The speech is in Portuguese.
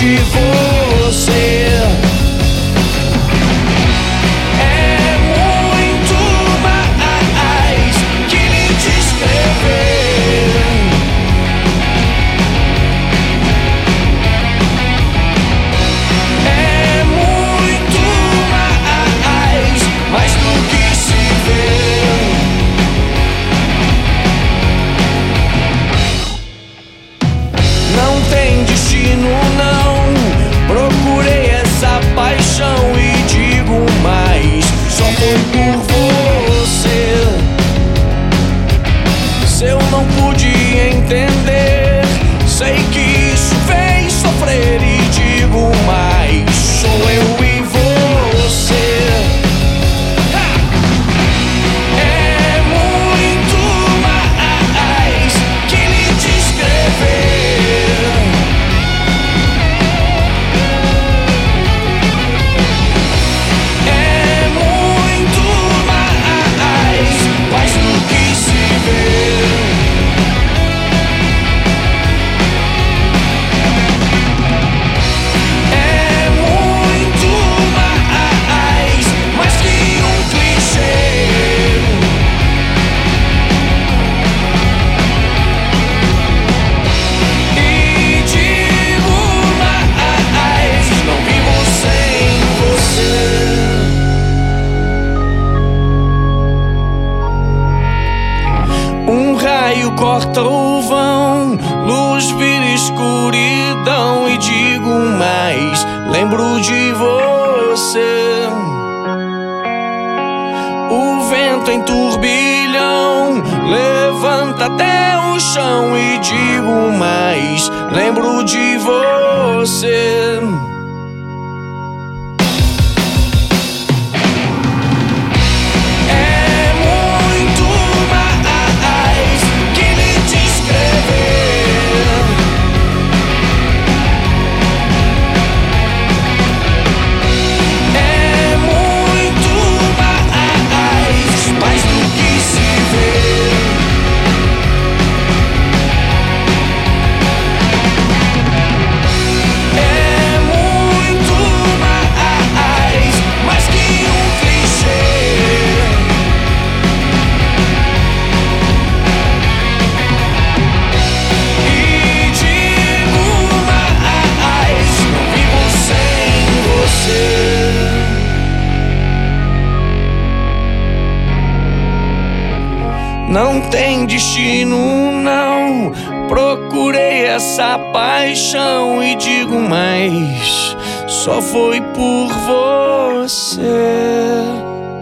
de você. É muito mais que me descrever. É muito mais do que se vê. Não tem destino, não. Procurei essa paixão e digo mais, só foi por você. Se eu não pude entender, sei que isso fez sofrer e digo mais, sou eu e você. É muito mais que me descrever. É muito mais do que se vê. É muito mais que um clichê. E digo mais, não vivo sem você. Um raio corta o vão, luz vira escuridão e digo mais, lembro de você. O vento em turbilhão levanta até o chão e digo mais, lembro de você. É muito mais que me descrever. É muito mais do que se vê. É muito mais que um clichê. E digo mais, não vivo sem você. Não tem destino, não. Procurei essa paixão e digo mais, só foi por você.